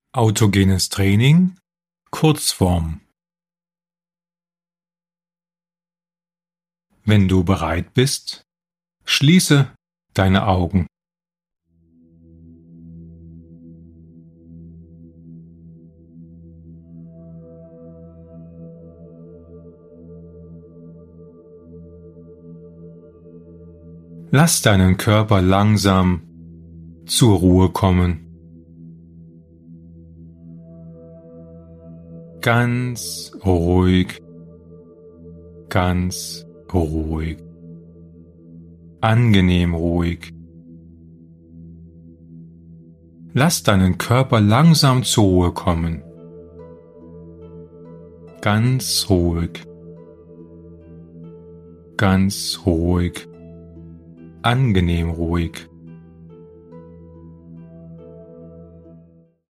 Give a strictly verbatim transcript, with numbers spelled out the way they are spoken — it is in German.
Autogenes Training Kurzform. Wenn du bereit bist, schließe deine Augen. Lass deinen Körper langsam zur Ruhe kommen. Ganz ruhig, ganz ruhig, angenehm ruhig. Lass deinen Körper langsam zur Ruhe kommen. Ganz ruhig, ganz ruhig, angenehm ruhig.